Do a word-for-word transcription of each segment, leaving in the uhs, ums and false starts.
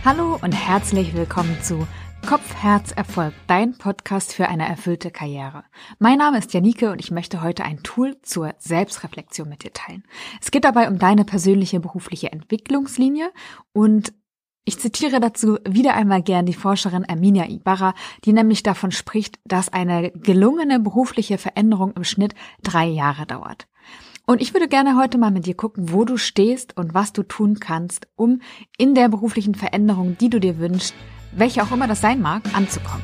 Hallo und herzlich willkommen zu Kopf, Herz, Erfolg, dein Podcast für eine erfüllte Karriere. Mein Name ist Janike und ich möchte heute ein Tool zur Selbstreflexion mit dir teilen. Es geht dabei um deine persönliche berufliche Entwicklungslinie und ich zitiere dazu wieder einmal gern die Forscherin Erminia Ibarra, die nämlich davon spricht, dass eine gelungene berufliche Veränderung im Schnitt drei Jahre dauert. Und ich würde gerne heute mal mit dir gucken, wo du stehst und was du tun kannst, um in der beruflichen Veränderung, die du dir wünschst, welche auch immer das sein mag, anzukommen.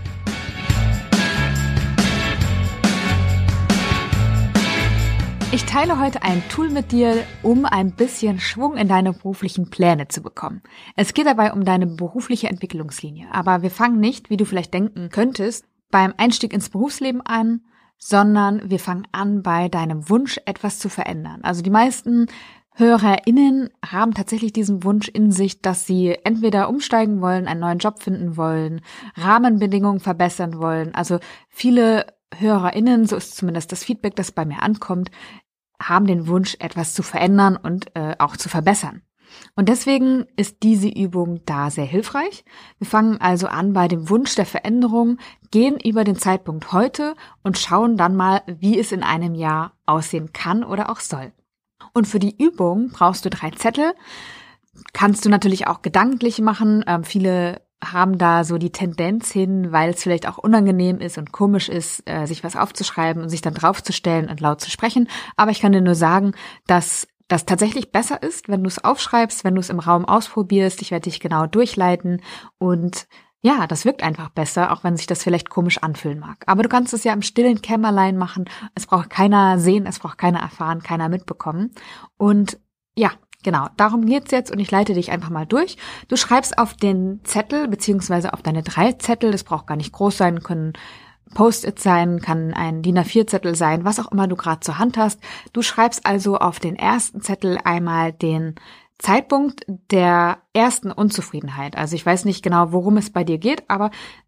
Ich teile heute ein Tool mit dir, um ein bisschen Schwung in deine beruflichen Pläne zu bekommen. Es geht dabei um deine berufliche Entwicklungslinie, aber wir fangen nicht, wie du vielleicht denken könntest, beim Einstieg ins Berufsleben an, sondern wir fangen an bei deinem Wunsch, etwas zu verändern. Also die meisten HörerInnen haben tatsächlich diesen Wunsch in sich, dass sie entweder umsteigen wollen, einen neuen Job finden wollen, Rahmenbedingungen verbessern wollen. Also viele HörerInnen, so ist zumindest das Feedback, das bei mir ankommt, haben den Wunsch, etwas zu verändern und äh, auch zu verbessern. Und deswegen ist diese Übung da sehr hilfreich. Wir fangen also an bei dem Wunsch der Veränderung, gehen über den Zeitpunkt heute und schauen dann mal, wie es in einem Jahr aussehen kann oder auch soll. Und für die Übung brauchst du drei Zettel. Kannst du natürlich auch gedanklich machen. Ähm, viele haben da so die Tendenz hin, weil es vielleicht auch unangenehm ist und komisch ist, äh, sich was aufzuschreiben und sich dann draufzustellen und laut zu sprechen. Aber ich kann dir nur sagen, dass das tatsächlich besser ist, wenn du es aufschreibst, wenn du es im Raum ausprobierst. Ich werde dich genau durchleiten und ja, das wirkt einfach besser, auch wenn sich das vielleicht komisch anfühlen mag. Aber du kannst es ja im stillen Kämmerlein machen. Es braucht keiner sehen, es braucht keiner erfahren, keiner mitbekommen. Und ja, genau, darum geht's jetzt und ich leite dich einfach mal durch. Du schreibst auf den Zettel, beziehungsweise auf deine drei Zettel, das braucht gar nicht groß sein, können Post-it sein, kann ein D I N A vier Zettel sein, was auch immer du gerade zur Hand hast. Du schreibst also auf den ersten Zettel einmal den Zeitpunkt der ersten Unzufriedenheit. Also ich weiß nicht genau, worum es bei dir geht, aber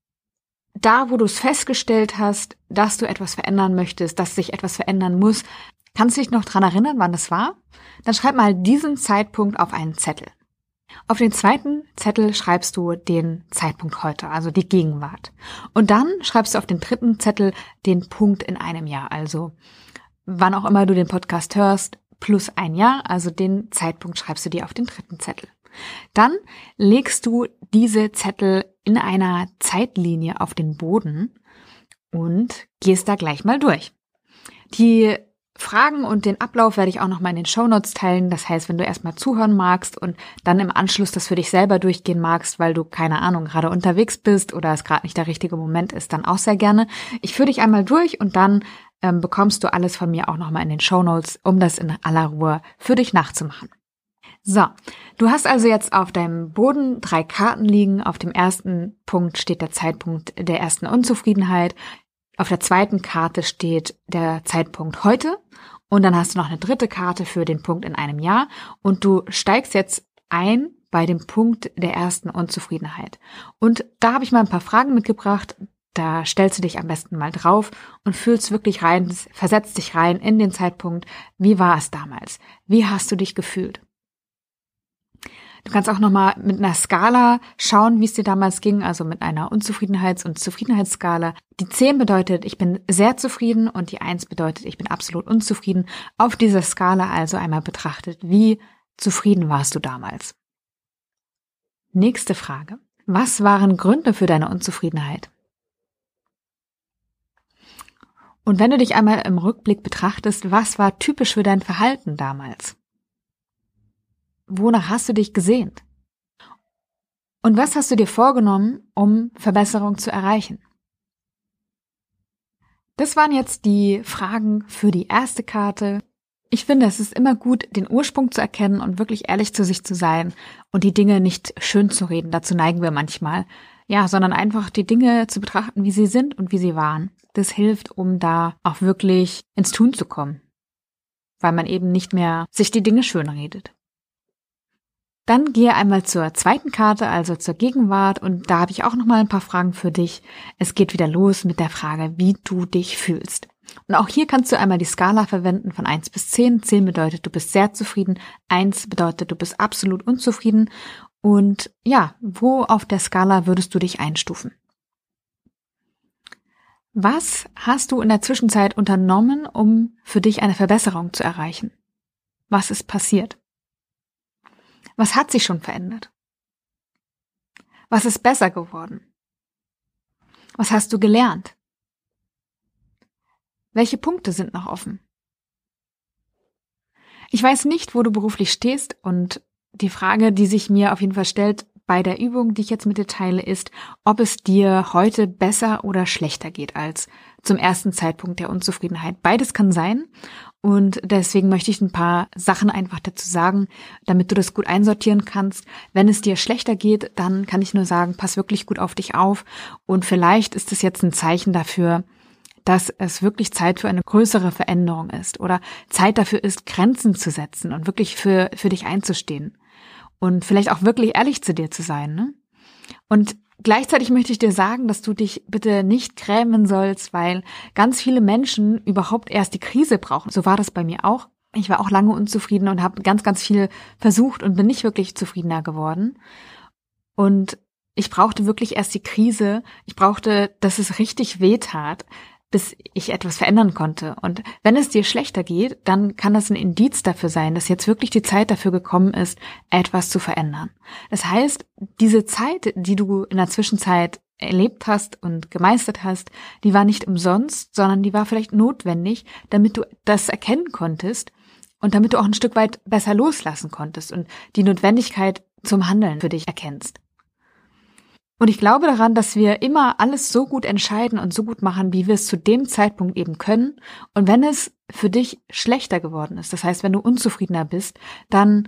da, wo du es festgestellt hast, dass du etwas verändern möchtest, dass sich etwas verändern muss, kannst du dich noch dran erinnern, wann das war? Dann schreib mal diesen Zeitpunkt auf einen Zettel. Auf den zweiten Zettel schreibst du den Zeitpunkt heute, also die Gegenwart. Und dann schreibst du auf den dritten Zettel den Punkt in einem Jahr, also wann auch immer du den Podcast hörst, plus ein Jahr, also den Zeitpunkt schreibst du dir auf den dritten Zettel. Dann legst du diese Zettel in einer Zeitlinie auf den Boden und gehst da gleich mal durch. Die Fragen und den Ablauf werde ich auch nochmal in den Shownotes teilen. Das heißt, wenn du erstmal zuhören magst und dann im Anschluss das für dich selber durchgehen magst, weil du, keine Ahnung, gerade unterwegs bist oder es gerade nicht der richtige Moment ist, dann auch sehr gerne. Ich führe dich einmal durch und dann ähm, bekommst du alles von mir auch nochmal in den Shownotes, um das in aller Ruhe für dich nachzumachen. So, du hast also jetzt auf deinem Boden drei Karten liegen. Auf dem ersten Punkt steht der Zeitpunkt der ersten Unzufriedenheit. Auf der zweiten Karte steht der Zeitpunkt heute und dann hast du noch eine dritte Karte für den Punkt in einem Jahr und du steigst jetzt ein bei dem Punkt der ersten Unzufriedenheit. Und da habe ich mal ein paar Fragen mitgebracht, da stellst du dich am besten mal drauf und fühlst wirklich rein, versetzt dich rein in den Zeitpunkt, wie war es damals? Wie hast du dich gefühlt? Du kannst auch nochmal mit einer Skala schauen, wie es dir damals ging, also mit einer Unzufriedenheits- und Zufriedenheitsskala. Die zehn bedeutet, ich bin sehr zufrieden und die eins bedeutet, ich bin absolut unzufrieden. Auf dieser Skala also einmal betrachtet, wie zufrieden warst du damals? Nächste Frage. Was waren Gründe für deine Unzufriedenheit? Und wenn du dich einmal im Rückblick betrachtest, was war typisch für dein Verhalten damals? Wonach hast du dich gesehnt? Und was hast du dir vorgenommen, um Verbesserung zu erreichen? Das waren jetzt die Fragen für die erste Karte. Ich finde, es ist immer gut, den Ursprung zu erkennen und wirklich ehrlich zu sich zu sein und die Dinge nicht schön zu reden. Dazu neigen wir manchmal. Ja, sondern einfach die Dinge zu betrachten, wie sie sind und wie sie waren. Das hilft, um da auch wirklich ins Tun zu kommen, weil man eben nicht mehr sich die Dinge schön redet. Dann gehe einmal zur zweiten Karte, also zur Gegenwart, und da habe ich auch nochmal ein paar Fragen für dich. Es geht wieder los mit der Frage, wie du dich fühlst. Und auch hier kannst du einmal die Skala verwenden von eins bis zehn. zehn bedeutet, du bist sehr zufrieden, eins bedeutet, du bist absolut unzufrieden. Und ja, wo auf der Skala würdest du dich einstufen? Was hast du in der Zwischenzeit unternommen, um für dich eine Verbesserung zu erreichen? Was ist passiert? Was hat sich schon verändert? Was ist besser geworden? Was hast du gelernt? Welche Punkte sind noch offen? Ich weiß nicht, wo du beruflich stehst, und die Frage, die sich mir auf jeden Fall stellt bei der Übung, die ich jetzt mit dir teile, ist, ob es dir heute besser oder schlechter geht als zum ersten Zeitpunkt der Unzufriedenheit. Beides kann sein, und deswegen möchte ich ein paar Sachen einfach dazu sagen, damit du das gut einsortieren kannst. Wenn es dir schlechter geht, dann kann ich nur sagen, pass wirklich gut auf dich auf, und vielleicht ist es jetzt ein Zeichen dafür, dass es wirklich Zeit für eine größere Veränderung ist oder Zeit dafür ist, Grenzen zu setzen und wirklich für für dich einzustehen und vielleicht auch wirklich ehrlich zu dir zu sein, ne? Und gleichzeitig möchte ich dir sagen, dass du dich bitte nicht grämen sollst, weil ganz viele Menschen überhaupt erst die Krise brauchen. So war das bei mir auch. Ich war auch lange unzufrieden und habe ganz, ganz viel versucht und bin nicht wirklich zufriedener geworden. Und ich brauchte wirklich erst die Krise. Ich brauchte, dass es richtig wehtat, bis ich etwas verändern konnte. Und wenn es dir schlechter geht, dann kann das ein Indiz dafür sein, dass jetzt wirklich die Zeit dafür gekommen ist, etwas zu verändern. Das heißt, diese Zeit, die du in der Zwischenzeit erlebt hast und gemeistert hast, die war nicht umsonst, sondern die war vielleicht notwendig, damit du das erkennen konntest und damit du auch ein Stück weit besser loslassen konntest und die Notwendigkeit zum Handeln für dich erkennst. Und ich glaube daran, dass wir immer alles so gut entscheiden und so gut machen, wie wir es zu dem Zeitpunkt eben können. Und wenn es für dich schlechter geworden ist, das heißt, wenn du unzufriedener bist, dann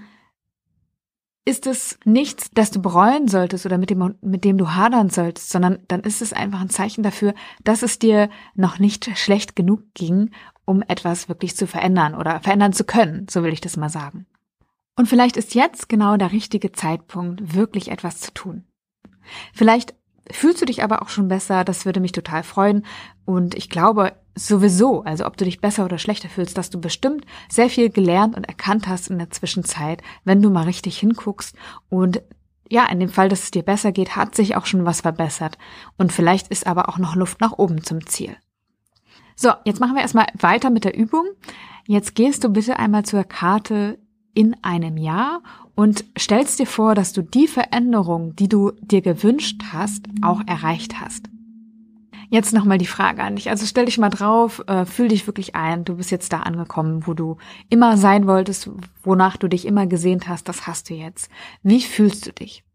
ist es nichts, das du bereuen solltest oder mit dem, mit dem du hadern solltest, sondern dann ist es einfach ein Zeichen dafür, dass es dir noch nicht schlecht genug ging, um etwas wirklich zu verändern oder verändern zu können, so will ich das mal sagen. Und vielleicht ist jetzt genau der richtige Zeitpunkt, wirklich etwas zu tun. Vielleicht fühlst du dich aber auch schon besser, das würde mich total freuen, und ich glaube sowieso, also ob du dich besser oder schlechter fühlst, dass du bestimmt sehr viel gelernt und erkannt hast in der Zwischenzeit, wenn du mal richtig hinguckst, und ja, in dem Fall, dass es dir besser geht, hat sich auch schon was verbessert, und vielleicht ist aber auch noch Luft nach oben zum Ziel. So, jetzt machen wir erstmal weiter mit der Übung. Jetzt gehst du bitte einmal zur Karte in einem Jahr und stellst dir vor, dass du die Veränderung, die du dir gewünscht hast, auch erreicht hast. Jetzt nochmal die Frage an dich. Also stell dich mal drauf, äh, fühl dich wirklich ein. Du bist jetzt da angekommen, wo du immer sein wolltest, wonach du dich immer gesehnt hast, das hast du jetzt. Wie fühlst du dich?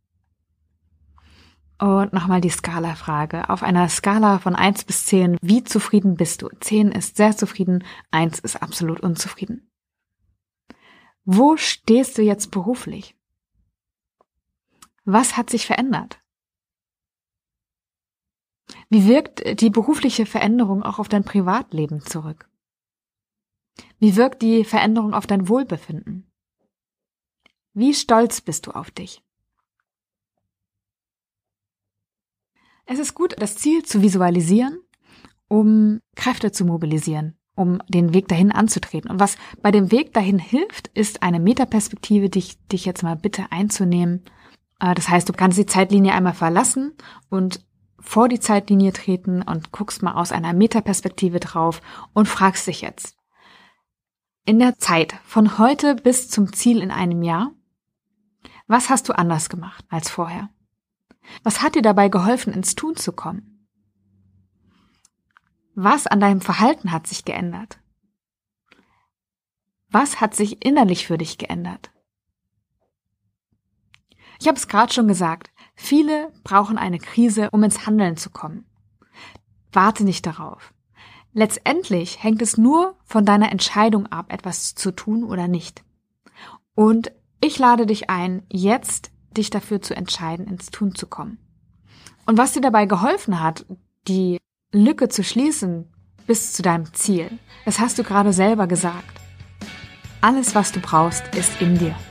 Und nochmal die Skala-Frage. Auf einer Skala von eins bis zehn, wie zufrieden bist du? zehn ist sehr zufrieden, eins ist absolut unzufrieden. Wo stehst du jetzt beruflich? Was hat sich verändert? Wie wirkt die berufliche Veränderung auch auf dein Privatleben zurück? Wie wirkt die Veränderung auf dein Wohlbefinden? Wie stolz bist du auf dich? Es ist gut, das Ziel zu visualisieren, um Kräfte zu mobilisieren, um den Weg dahin anzutreten. Und was bei dem Weg dahin hilft, ist eine Metaperspektive, dich, dich jetzt mal bitte einzunehmen. Das heißt, du kannst die Zeitlinie einmal verlassen und vor die Zeitlinie treten und guckst mal aus einer Metaperspektive drauf und fragst dich jetzt: In der Zeit von heute bis zum Ziel in einem Jahr, was hast du anders gemacht als vorher? Was hat dir dabei geholfen, ins Tun zu kommen? Was an deinem Verhalten hat sich geändert? Was hat sich innerlich für dich geändert? Ich habe es gerade schon gesagt, viele brauchen eine Krise, um ins Handeln zu kommen. Warte nicht darauf. Letztendlich hängt es nur von deiner Entscheidung ab, etwas zu tun oder nicht. Und ich lade dich ein, jetzt dich dafür zu entscheiden, ins Tun zu kommen. Und was dir dabei geholfen hat, die Lücke zu schließen bis zu deinem Ziel, das hast du gerade selber gesagt. Alles, was du brauchst, ist in dir.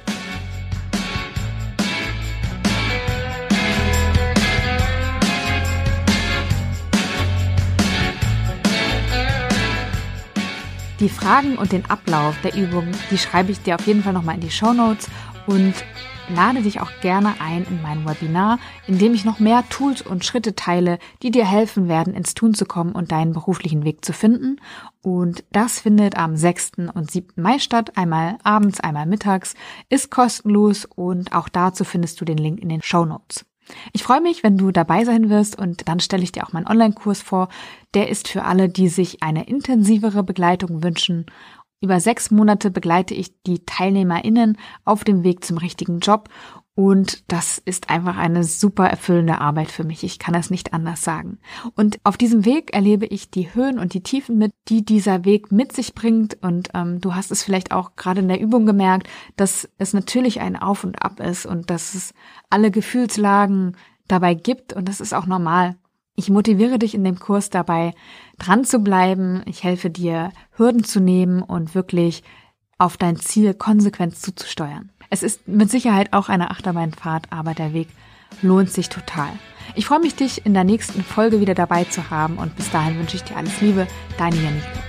Die Fragen und den Ablauf der Übung, die schreibe ich dir auf jeden Fall nochmal in die Shownotes, und lade dich auch gerne ein in mein Webinar, in dem ich noch mehr Tools und Schritte teile, die dir helfen werden, ins Tun zu kommen und deinen beruflichen Weg zu finden. Und das findet am sechsten und siebten Mai statt, einmal abends, einmal mittags, ist kostenlos und auch dazu findest du den Link in den Shownotes. Ich freue mich, wenn du dabei sein wirst und dann stelle ich dir auch meinen Online-Kurs vor. Der ist für alle, die sich eine intensivere Begleitung wünschen. Über sechs Monate begleite ich die TeilnehmerInnen auf dem Weg zum richtigen Job und das ist einfach eine super erfüllende Arbeit für mich. Ich kann es nicht anders sagen. Und auf diesem Weg erlebe ich die Höhen und die Tiefen mit, die dieser Weg mit sich bringt und ähm, du hast es vielleicht auch gerade in der Übung gemerkt, dass es natürlich ein Auf und Ab ist und dass es alle Gefühlslagen dabei gibt und das ist auch normal. Ich motiviere dich in dem Kurs dabei, dran zu bleiben. Ich helfe dir, Hürden zu nehmen und wirklich auf dein Ziel konsequent zuzusteuern. Es ist mit Sicherheit auch eine Achterbahnfahrt, aber der Weg lohnt sich total. Ich freue mich, dich in der nächsten Folge wieder dabei zu haben und bis dahin wünsche ich dir alles Liebe, deine Janike.